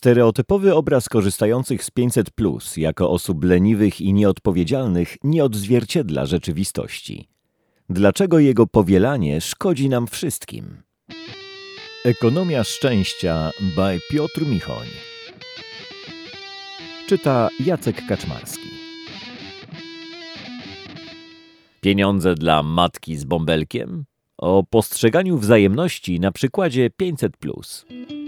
Stereotypowy obraz korzystających z 500+ jako osób leniwych i nieodpowiedzialnych nie odzwierciedla rzeczywistości. Dlaczego jego powielanie szkodzi nam wszystkim? Ekonomia szczęścia by Piotr Michoń. Czyta Jacek Kaczmarski. Pieniądze dla matki z bąbelkiem? O postrzeganiu wzajemności na przykładzie 500+.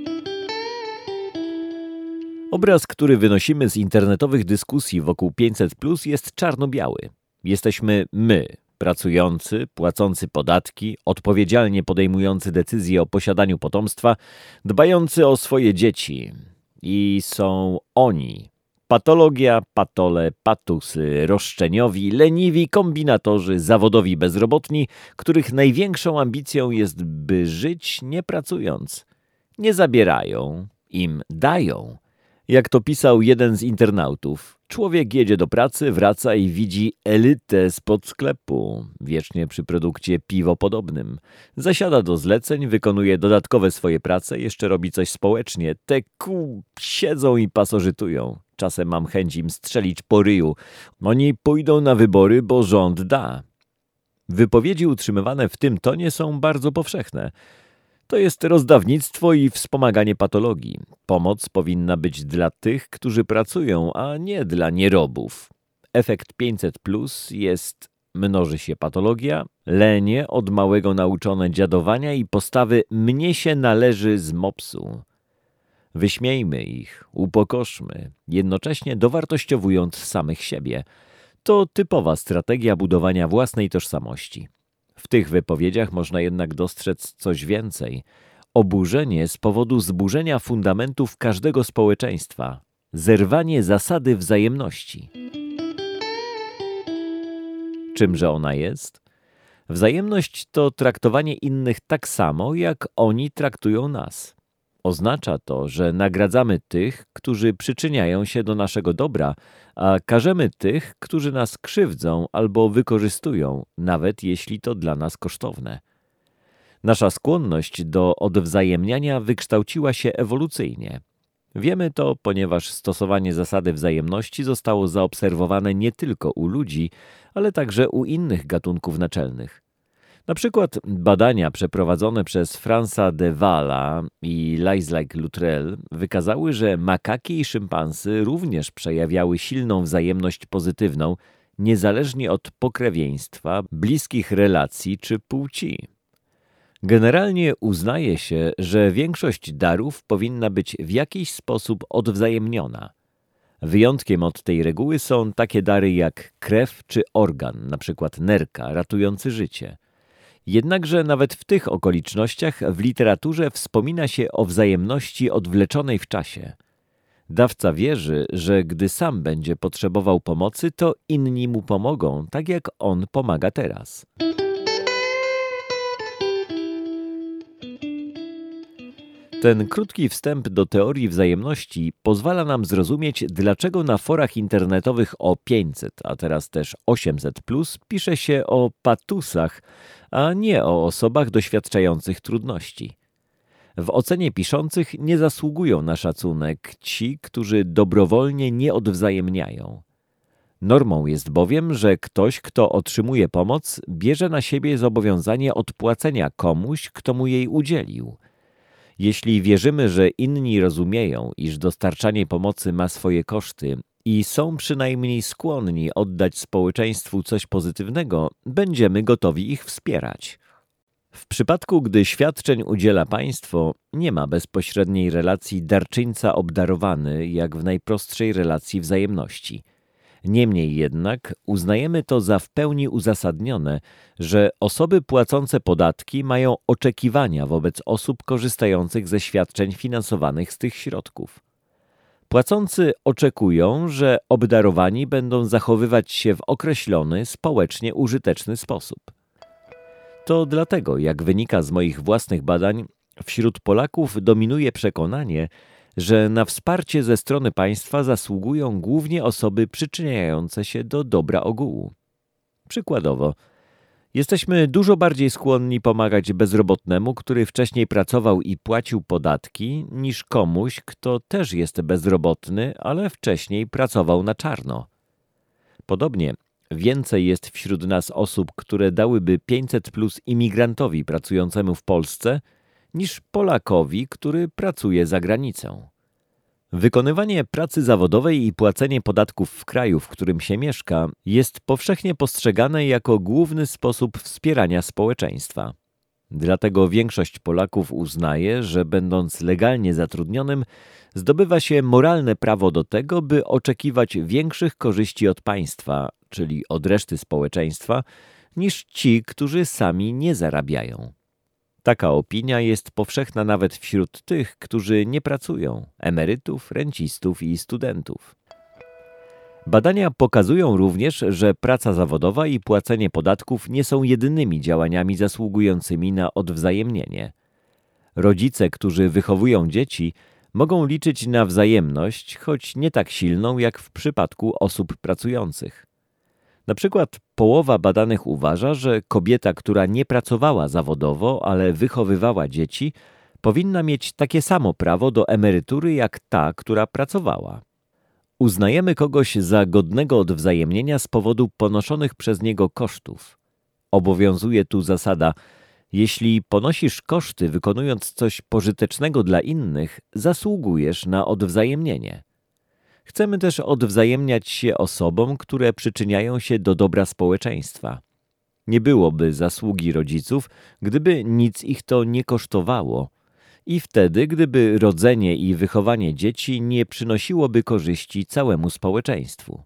Obraz, który wynosimy z internetowych dyskusji wokół 500+, jest czarno-biały. Jesteśmy my, pracujący, płacący podatki, odpowiedzialnie podejmujący decyzje o posiadaniu potomstwa, dbający o swoje dzieci. I są oni. Patologia, patole, patusy, roszczeniowi, leniwi, kombinatorzy, zawodowi bezrobotni, których największą ambicją jest, by żyć nie pracując. Nie zabierają, im dają. Jak to pisał jeden z internautów, człowiek jedzie do pracy, wraca i widzi elitę spod sklepu, wiecznie przy produkcie piwopodobnym. Zasiada do zleceń, wykonuje dodatkowe swoje prace, jeszcze robi coś społecznie. Te siedzą i pasożytują. Czasem mam chęć im strzelić po ryju. Oni pójdą na wybory, bo rząd da. Wypowiedzi utrzymywane w tym tonie są bardzo powszechne. To jest rozdawnictwo i wspomaganie patologii. Pomoc powinna być dla tych, którzy pracują, a nie dla nierobów. Efekt 500+ jest: mnoży się patologia, lenie od małego nauczone dziadowania i postawy mnie się należy z mopsu. Wyśmiejmy ich, upokorzmy, jednocześnie dowartościowując samych siebie. To typowa strategia budowania własnej tożsamości. W tych wypowiedziach można jednak dostrzec coś więcej. Oburzenie z powodu zburzenia fundamentów każdego społeczeństwa. Zerwanie zasady wzajemności. Czymże ona jest? Wzajemność to traktowanie innych tak samo, jak oni traktują nas. Oznacza to, że nagradzamy tych, którzy przyczyniają się do naszego dobra, a karzemy tych, którzy nas krzywdzą albo wykorzystują, nawet jeśli to dla nas kosztowne. Nasza skłonność do odwzajemniania wykształciła się ewolucyjnie. Wiemy to, ponieważ stosowanie zasady wzajemności zostało zaobserwowane nie tylko u ludzi, ale także u innych gatunków naczelnych. Na przykład badania przeprowadzone przez Franza de Waala i Luttrell wykazały, że makaki i szympansy również przejawiały silną wzajemność pozytywną, niezależnie od pokrewieństwa, bliskich relacji czy płci. Generalnie uznaje się, że większość darów powinna być w jakiś sposób odwzajemniona. Wyjątkiem od tej reguły są takie dary jak krew czy organ, na przykład nerka ratujący życie. Jednakże nawet w tych okolicznościach w literaturze wspomina się o wzajemności odwleczonej w czasie. Dawca wierzy, że gdy sam będzie potrzebował pomocy, to inni mu pomogą, tak jak on pomaga teraz. Ten krótki wstęp do teorii wzajemności pozwala nam zrozumieć, dlaczego na forach internetowych o 500, a teraz też 800+, pisze się o patusach, a nie o osobach doświadczających trudności. W ocenie piszących nie zasługują na szacunek ci, którzy dobrowolnie nie odwzajemniają. Normą jest bowiem, że ktoś, kto otrzymuje pomoc, bierze na siebie zobowiązanie odpłacenia komuś, kto mu jej udzielił. Jeśli wierzymy, że inni rozumieją, iż dostarczanie pomocy ma swoje koszty i są przynajmniej skłonni oddać społeczeństwu coś pozytywnego, będziemy gotowi ich wspierać. W przypadku, gdy świadczeń udziela państwo, nie ma bezpośredniej relacji darczyńca-obdarowany, jak w najprostszej relacji wzajemności. Niemniej jednak uznajemy to za w pełni uzasadnione, że osoby płacące podatki mają oczekiwania wobec osób korzystających ze świadczeń finansowanych z tych środków. Płacący oczekują, że obdarowani będą zachowywać się w określony, społecznie użyteczny sposób. To dlatego, jak wynika z moich własnych badań, wśród Polaków dominuje przekonanie, że na wsparcie ze strony państwa zasługują głównie osoby przyczyniające się do dobra ogółu. Przykładowo, Jesteśmy dużo bardziej skłonni pomagać bezrobotnemu, który wcześniej pracował i płacił podatki, niż komuś, kto też jest bezrobotny, ale wcześniej pracował na czarno. Podobnie więcej jest wśród nas osób, które dałyby 500+ imigrantowi pracującemu w Polsce, niż Polakowi, który pracuje za granicą. Wykonywanie pracy zawodowej i płacenie podatków w kraju, w którym się mieszka, jest powszechnie postrzegane jako główny sposób wspierania społeczeństwa. Dlatego większość Polaków uznaje, że będąc legalnie zatrudnionym, zdobywa się moralne prawo do tego, by oczekiwać większych korzyści od państwa, czyli od reszty społeczeństwa, niż ci, którzy sami nie zarabiają. Taka opinia jest powszechna nawet wśród tych, którzy nie pracują, emerytów, rencistów i studentów. Badania pokazują również, że praca zawodowa i płacenie podatków nie są jedynymi działaniami zasługującymi na odwzajemnienie. Rodzice, którzy wychowują dzieci, mogą liczyć na wzajemność, choć nie tak silną jak w przypadku osób pracujących. Na przykład połowa badanych uważa, że kobieta, która nie pracowała zawodowo, ale wychowywała dzieci, powinna mieć takie samo prawo do emerytury jak ta, która pracowała. Uznajemy kogoś za godnego odwzajemnienia z powodu ponoszonych przez niego kosztów. Obowiązuje tu zasada: jeśli ponosisz koszty wykonując coś pożytecznego dla innych, zasługujesz na odwzajemnienie. Chcemy też odwzajemniać się osobom, które przyczyniają się do dobra społeczeństwa. Nie byłoby zasługi rodziców, gdyby nic ich to nie kosztowało i wtedy, gdyby rodzenie i wychowanie dzieci nie przynosiłoby korzyści całemu społeczeństwu.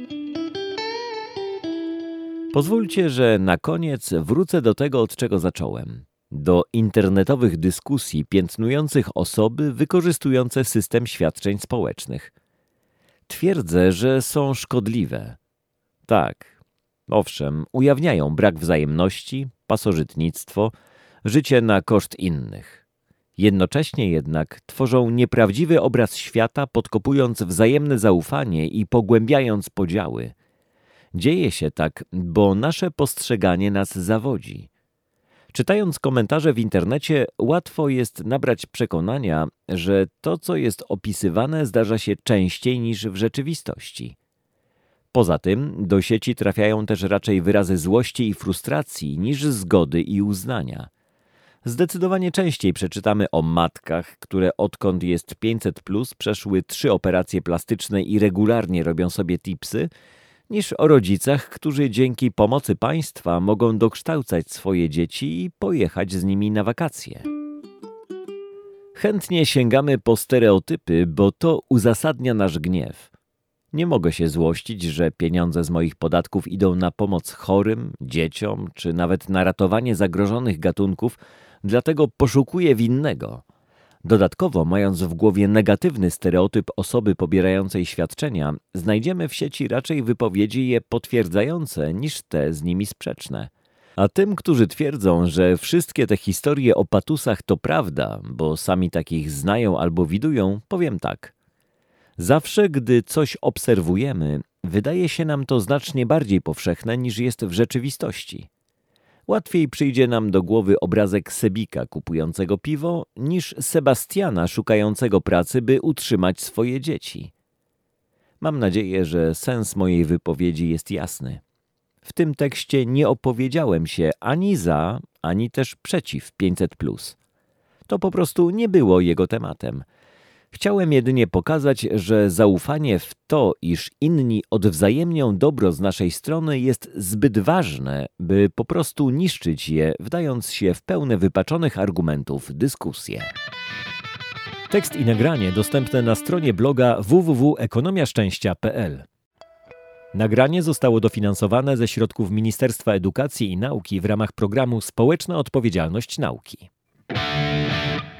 Pozwólcie, że na koniec wrócę do tego, od czego zacząłem. Do internetowych dyskusji piętnujących osoby wykorzystujące system świadczeń społecznych. Twierdzę, że są szkodliwe. Tak, owszem, ujawniają brak wzajemności, pasożytnictwo, życie na koszt innych. Jednocześnie jednak tworzą nieprawdziwy obraz świata, podkopując wzajemne zaufanie i pogłębiając podziały. Dzieje się tak, bo nasze postrzeganie nas zawodzi. Czytając komentarze w internecie, łatwo jest nabrać przekonania, że to, co jest opisywane, zdarza się częściej niż w rzeczywistości. Poza tym do sieci trafiają też raczej wyrazy złości i frustracji niż zgody i uznania. Zdecydowanie częściej przeczytamy o matkach, które odkąd jest 500+, przeszły 3 operacje plastyczne i regularnie robią sobie tipsy, niż o rodzicach, którzy dzięki pomocy państwa mogą dokształcać swoje dzieci i pojechać z nimi na wakacje. Chętnie sięgamy po stereotypy, bo to uzasadnia nasz gniew. Nie mogę się złościć, że pieniądze z moich podatków idą na pomoc chorym, dzieciom, czy nawet na ratowanie zagrożonych gatunków, dlatego poszukuję winnego. Dodatkowo, mając w głowie negatywny stereotyp osoby pobierającej świadczenia, znajdziemy w sieci raczej wypowiedzi je potwierdzające niż te z nimi sprzeczne. A tym, którzy twierdzą, że wszystkie te historie o patusach to prawda, bo sami takich znają albo widują, powiem tak. Zawsze, gdy coś obserwujemy, wydaje się nam to znacznie bardziej powszechne niż jest w rzeczywistości. Łatwiej przyjdzie nam do głowy obrazek Sebika kupującego piwo, niż Sebastiana szukającego pracy, by utrzymać swoje dzieci. Mam nadzieję, że sens mojej wypowiedzi jest jasny. W tym tekście nie opowiedziałem się ani za, ani też przeciw 500+. To po prostu nie było jego tematem. Chciałem jedynie pokazać, że zaufanie w to, iż inni odwzajemnią dobro z naszej strony, jest zbyt ważne, by po prostu niszczyć je, wdając się w pełne wypaczonych argumentów dyskusje. Tekst i nagranie dostępne na stronie bloga www.ekonomiaszczęścia.pl. Nagranie zostało dofinansowane ze środków Ministerstwa Edukacji i Nauki w ramach programu Społeczna Odpowiedzialność Nauki.